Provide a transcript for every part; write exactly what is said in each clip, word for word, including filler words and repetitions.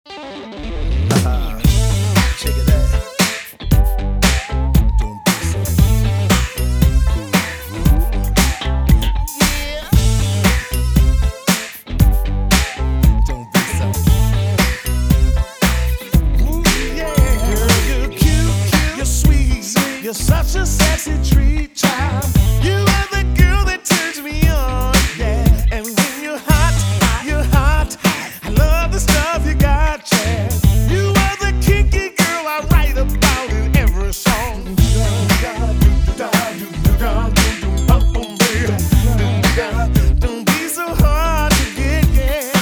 Check it out. Don't be so. Yeah. Don't be so. Ooh, yeah. Girl, you're cute, cute. You're sweet. You're such a sexy treat, child. You are the girl that turns me on, yeah. And when you're hot, you're hot. I love the stuff you got, yeah. You are the kinky girl I write about in every song. Don't be so hard to get, yeah.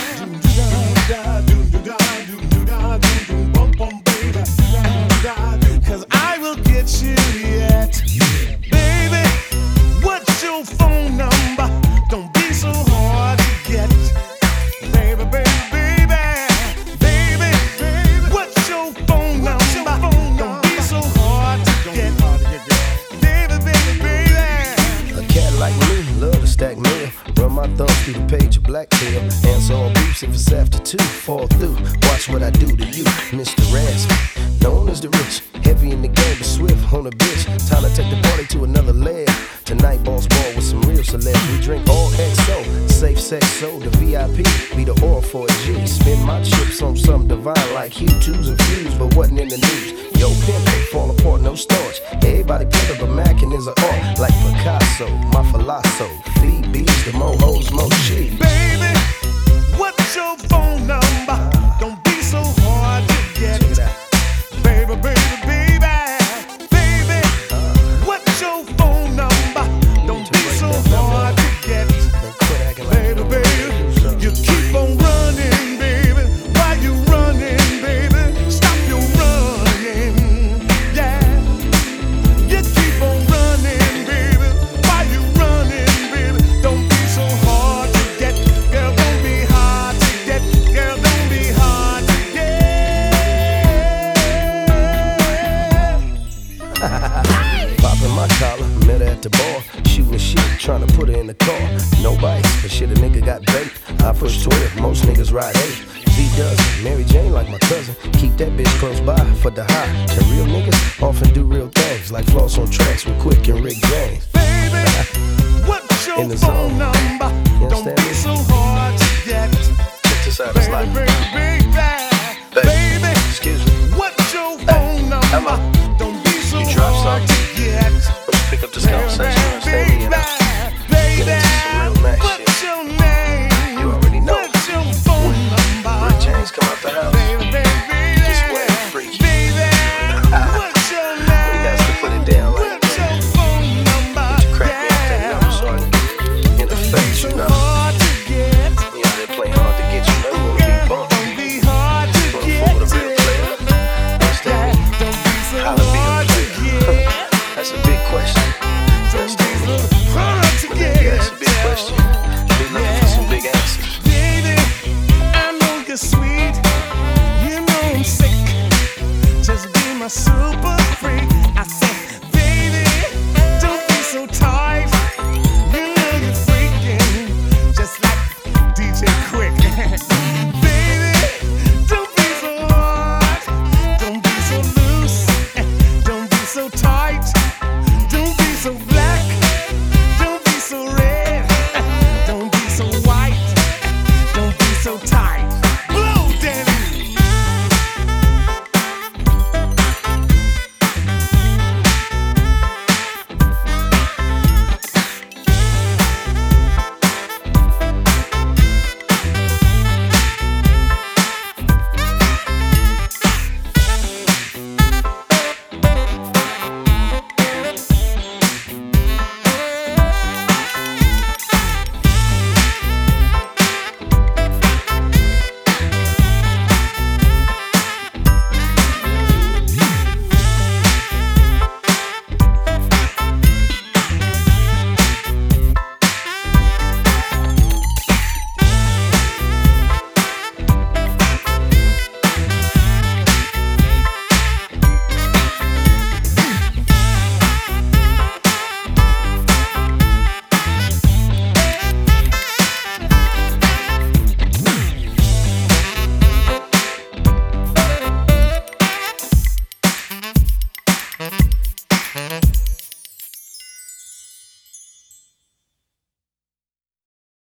Cause I will get you yet. Baby, what's your phone number? Don't be so hard to get. Baby, baby, baby, baby, baby, what's your phone number? Don't be so hard to get. Baby, baby, baby. A cat like me, love to stack mail. Run my thumbs through the page of Blacktail. Answer all beefs if it's after two. Fall through, watch what I do to you, Mister Raspy. Known as the rich, heavy in the game, but swift on a bitch. Time to take the party to another leg. Tonight, boss ball with some real celebs. We drink all X O, safe sex, so the V I P be the oil for a G. Spend my chips on something divine like Hugh twos and fuse, but wasn't in the news. Yo, pimp, they fall apart, no starch. Everybody pimpin', but Mackin' is an art like Picasso, my Philoso. Feed bees, the mo hoes, mo cheese. Baby, what's your phone number? Don't be so hard to get. Check it out. Baby, baby, baby, baby, what's your phone number? Don't be so hard to get. Then quit acting like Baby, you don't baby, know you keep on running, baby. Why you running, baby? Stop your running, yeah. You keep on running, baby. Why you running, baby? Don't be so hard to get. Girl, don't be hard to get. Girl, don't be hard to get. Popping my collar, met her at the bar, shooting the shit, trying to put her in the car. No bites, but shit, a nigga got bait. I push twelve, most niggas ride eight. V does Mary Jane like my cousin. Keep that bitch close by for the high. And real niggas often do real things, like floss on tracks with Quick and Rick James. Baby, what's your In the phone zone. number? You Don't understand be me? so hard to get. Check this out, it's Baby, like, baby, baby, baby, excuse me, what's your phone number? Emma, Don't be so you drop hard to something? get. let's pick up this conversation, you understand me? You know? Baby, Get into some real nice what's shit. your name? You already know. What's your phone number? Rick James come out the house. Baby, baby, This way, freaky. baby, what's your We name? got to put it down like What's your phone number? crack me up that number so I can get in the face, you know. Hard to get. You know, they're playing hard to get you, know, you gonna be bumped. Don't be hard to Going get. for the real player. Understand me? Don't be so Holla, be a hard to player. get. That's a big question. Don't Understand be me? so hard to But get. nigga, that's a big question. Be looking for some big answers. Baby, I know you're sweet. You know I'm sick. Just be my super